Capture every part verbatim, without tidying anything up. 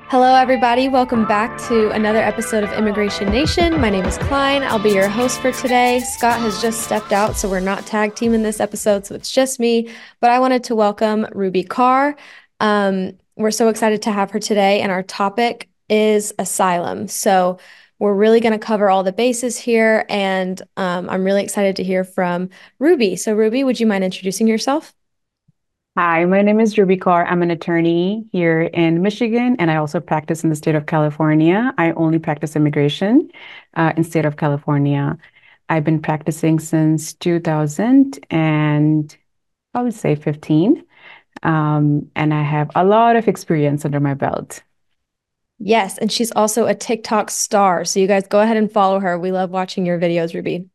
Hello, everybody. Welcome back to another episode of Immigration Nation. My name is Klein. I'll be your host for today. Scott has just stepped out, so we're not tag team in this episode, so it's just me. But I wanted to welcome Ruby Carr. Um, we're so excited to have her today, and our topic is asylum. So we're really going to cover all the bases here, and um, I'm really excited to hear from Ruby. So, Ruby, would you mind introducing yourself? Hi, my name is Ruby Carr. I'm an attorney here in Michigan, and I also practice in the state of California. I only practice immigration uh, in state of California. I've been practicing since two thousand and I would say fifteen, um, and I have a lot of experience under my belt. Yes, and she's also a TikTok star. So you guys go ahead and follow her. We love watching your videos, Ruby.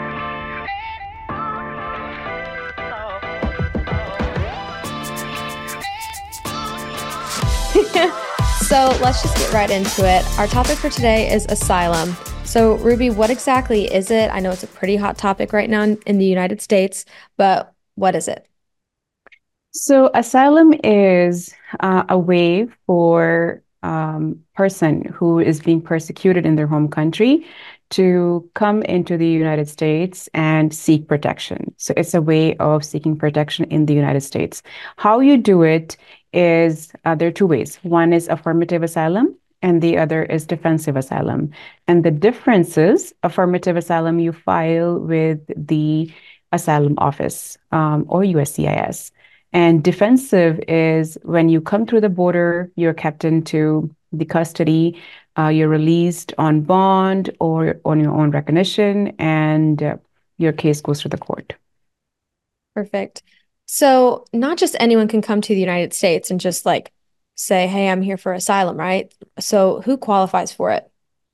So let's just get right into it. Our topic for today is asylum. So, Ruby, what exactly is it? I know it's a pretty hot topic right now in, in the United States, but what is it? So asylum is uh, a way for um, person who is being persecuted in their home country to come into the United States and seek protection. So it's a way of seeking protection in the United States. How you do it is uh, there are two ways. One is affirmative asylum, and the other is defensive asylum. And the difference is affirmative asylum you file with the asylum office um, or U S C I S. And defensive is when you come through the border, you're kept into the custody, uh, you're released on bond or on your own recognition, and uh, your case goes to the court. Perfect. So, not just anyone can come to the United States and just like say, hey, I'm here for asylum, right? So, who qualifies for it?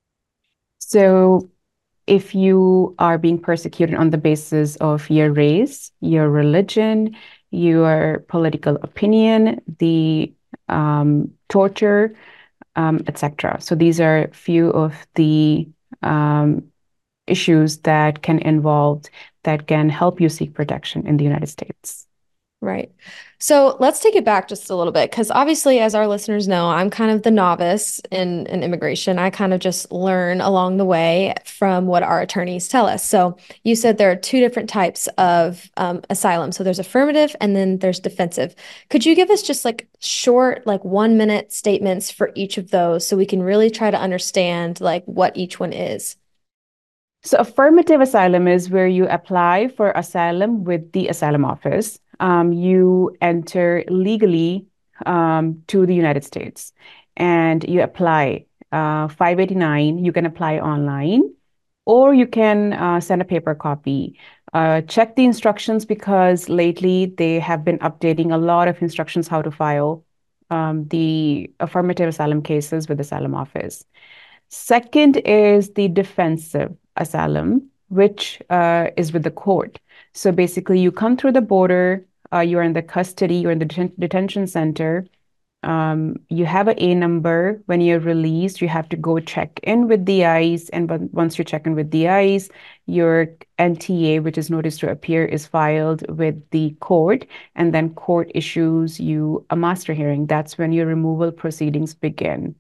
So if you are being persecuted on the basis of your race, your religion, your political opinion, the um, torture, um, et cetera. So these are few of the um, issues that can involve that can help you seek protection in the United States. Right. So let's take it back just a little bit because obviously, as our listeners know, I'm kind of the novice in, in immigration. I kind of just learn along the way from what our attorneys tell us. So you said there are two different types of um, asylum. So there's affirmative and then there's defensive. Could you give us just like short, like one minute statements for each of those so we can really try to understand like what each one is? So affirmative asylum is where you apply for asylum with the asylum office. Um, you enter legally um, to the United States and you apply uh, five eighty-nine. You can apply online or you can uh, send a paper copy. Uh, check the instructions because lately they have been updating a lot of instructions how to file um, the affirmative asylum cases with the asylum office. Second is the defensive asylum, which uh, is with the court. So basically, you come through the border, uh, you're in the custody, you're in the deten detention center. Um, you have an A number. When you're released, you have to go check in with the ICE. And but once you check in with the ICE, your N T A, which is notice to appear, is filed with the court. And then court issues you a master hearing. That's when your removal proceedings begin.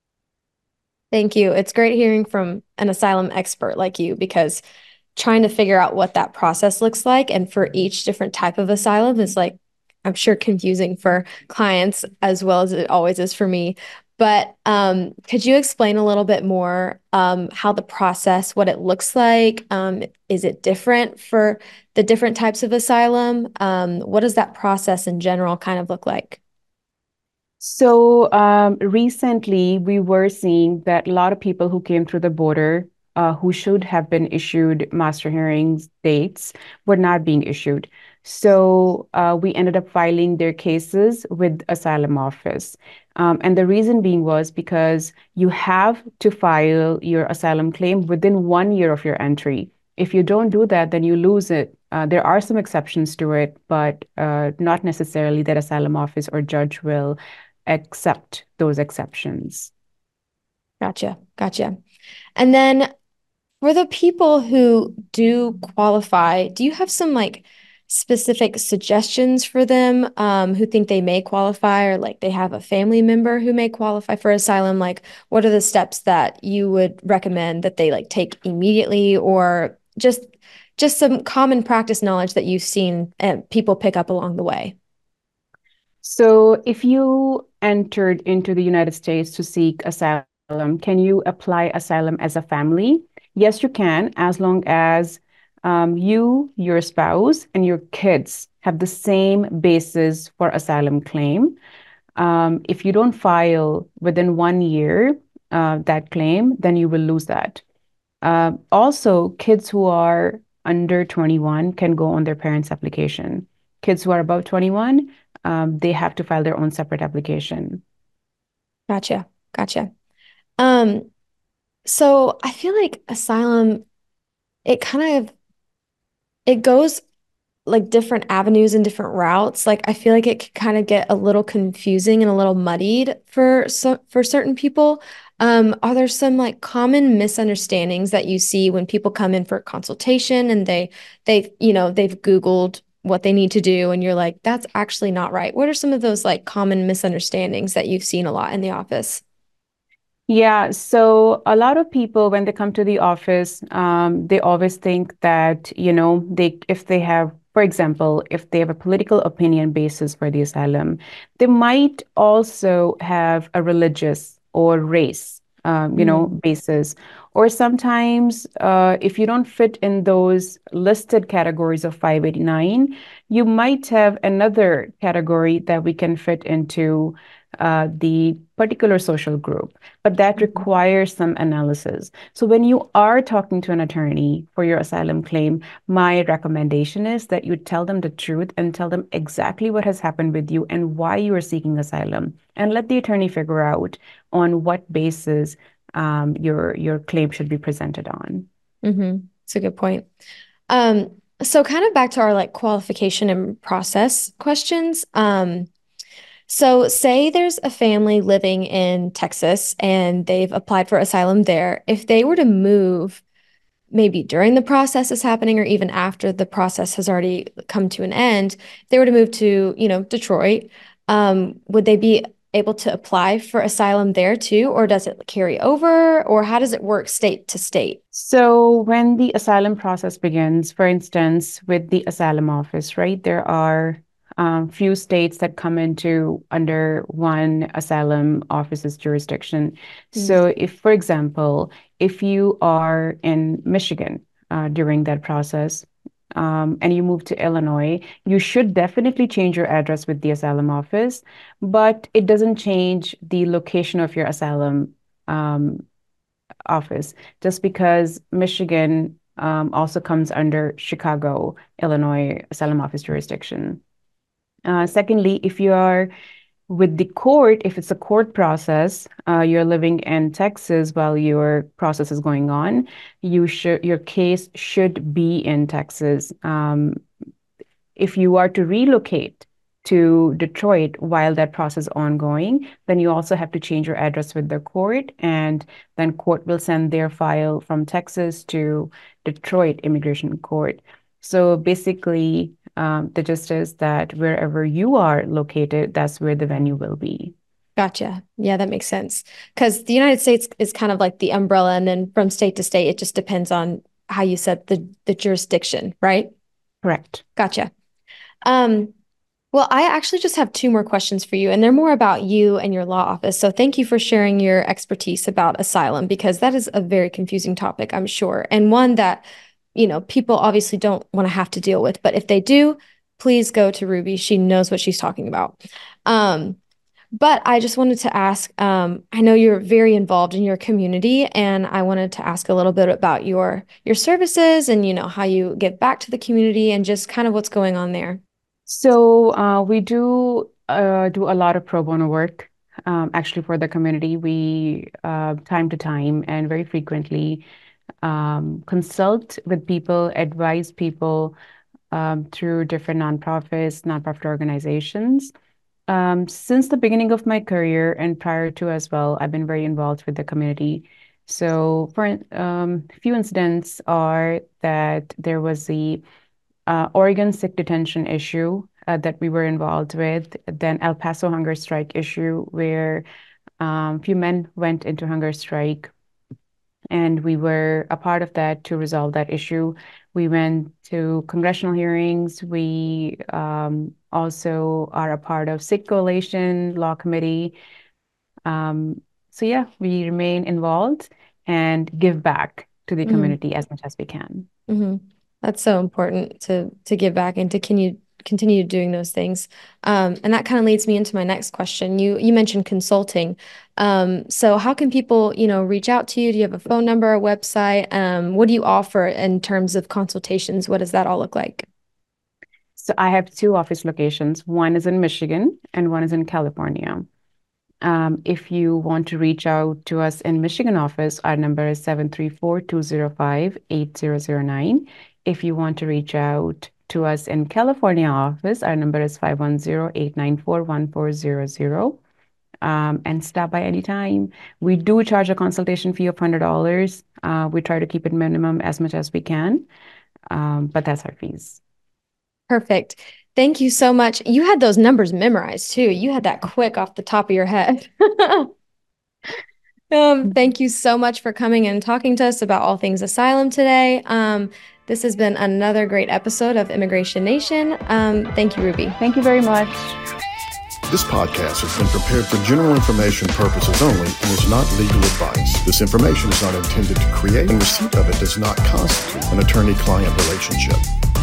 Thank you. It's great hearing from an asylum expert like you because trying to figure out what that process looks like and for each different type of asylum is like, I'm sure confusing for clients as well as it always is for me. But um, could you explain a little bit more um, how the process, what it looks like? Um, is it different for the different types of asylum? Um, what does that process in general kind of look like? So um, recently, we were seeing that a lot of people who came through the border, uh, who should have been issued master hearings dates, were not being issued. So uh, we ended up filing their cases with asylum office. Um, and the reason being was because you have to file your asylum claim within one year of your entry. If you don't do that, then you lose it. Uh, there are some exceptions to it, but uh, not necessarily that asylum office or judge will accept those exceptions. Gotcha. Gotcha. And then for the people who do qualify, do you have some like specific suggestions for them um, who think they may qualify or like they have a family member who may qualify for asylum? Like, what are the steps that you would recommend that they like take immediately or just just some common practice knowledge that you've seen uh, people pick up along the way? So, if you entered into the United States to seek asylum, can you apply asylum as a family? Yes, you can, as long as um, you, your spouse, and your kids have the same basis for asylum claim. Um, if you don't file within one year uh, that claim, then you will lose that. Uh, also, kids who are under twenty-one can go on their parents' application. Kids who are above twenty-one, um, they have to file their own separate application. Gotcha. Gotcha. Um, so I feel like asylum, it kind of it goes like different avenues and different routes. Like I feel like it could kind of get a little confusing and a little muddied for so for certain people. Um, are there some like common misunderstandings that you see when people come in for a consultation and they they you know they've Googled what they need to do and you're like, that's actually not right. What are some of those like common misunderstandings that you've seen a lot in the office? Yeah, so a lot of people, when they come to the office, um, they always think that, you know, they if they have, for example, if they have a political opinion basis for the asylum, they might also have a religious or race, um, you know, Mm, basis. Or sometimes, uh, if you don't fit in those listed categories of five eighty-nine, you might have another category that we can fit into uh, the particular social group, but that mhm, requires some analysis. So when you are talking to an attorney for your asylum claim, my recommendation is that you tell them the truth and tell them exactly what has happened with you and why you are seeking asylum, and let the attorney figure out on what basis um, your your claim should be presented on. mhm. That's a good point. Um, so kind of back to our like qualification and process questions. Um, So, say there's a family living in Texas and they've applied for asylum there. If they were to move, maybe during the process is happening or even after the process has already come to an end, if they were to move to, you know, Detroit, um, would they be able to apply for asylum there too, or does it carry over, or how does it work state to state? So when the asylum process begins, for instance, with the asylum office, right, there are um, few states that come into under one asylum office's jurisdiction. Mm, So if, for example, if you are in Michigan uh, during that process, um, and you move to Illinois, you should definitely change your address with the asylum office, but it doesn't change the location of your asylum um, office, just because Michigan um, also comes under Chicago, Illinois asylum office jurisdiction. Uh, secondly, if you are with the court, if it's a court process, uh, you're living in Texas while your process is going on, you should your case should be in Texas. Um, if you are to relocate to Detroit while that process is ongoing, then you also have to change your address with the court, and then court will send their file from Texas to Detroit Immigration Court. So basically, um, the gist is that wherever you are located, that's where the venue will be. Gotcha. Yeah, that makes sense. Because the United States is kind of like the umbrella, and then from state to state, it just depends on how you set the the jurisdiction, right? Correct. Gotcha. Um, well, I actually just have two more questions for you, and they're more about you and your law office. So thank you for sharing your expertise about asylum because that is a very confusing topic, I'm sure, and one that, you know, people obviously don't want to have to deal with. But if they do, please go to Ruby. She knows what she's talking about. Um, but I just wanted to ask, um, I know you're very involved in your community, and I wanted to ask a little bit about your your services and, you know, how you give back to the community and just kind of what's going on there. So uh, we do uh, do a lot of pro bono work, um, actually for the community. We uh, time to time and very frequently um, consult with people, advise people um, through different nonprofits, nonprofit organizations. Um, since the beginning of my career and prior to as well, I've been very involved with the community. So, for um, a few incidents are that there was the uh, Oregon sick detention issue uh, that we were involved with, then El Paso hunger strike issue where um, few men went into hunger strike, and we were a part of that to resolve that issue. We went to congressional hearings. We um, also are a part of Sikh Coalition Law Committee. Um, so yeah, we remain involved and give back to the Mm-hmm. community as much as we can. Mm-hmm. That's so important to to give back and to continue continue doing those things. Um, and that kind of leads me into my next question. You you mentioned consulting. Um, so how can people, you know, reach out to you? Do you have a phone number, a website? Um, what do you offer in terms of consultations? What does that all look like? So I have two office locations. One is in Michigan and one is in California. Um, if you want to reach out to us in Michigan office, our number is seven three four, two zero five, eight zero zero nine. If you want to reach out to us in California office, our number is five one zero, eight nine four, one four zero zero. Um, and stop by anytime. We do charge a consultation fee of one hundred dollars. Uh, we try to keep it minimum as much as we can, um, but that's our fees. Perfect. Thank you so much. You had those numbers memorized too. You had that quick off the top of your head. um, thank you so much for coming and talking to us about all things asylum today. Um, this has been another great episode of Immigration Nation. Um, thank you, Ruby. Thank you very much. This podcast has been prepared for general information purposes only and is not legal advice. This information is not intended to create, and receipt of it does not constitute an attorney-client relationship.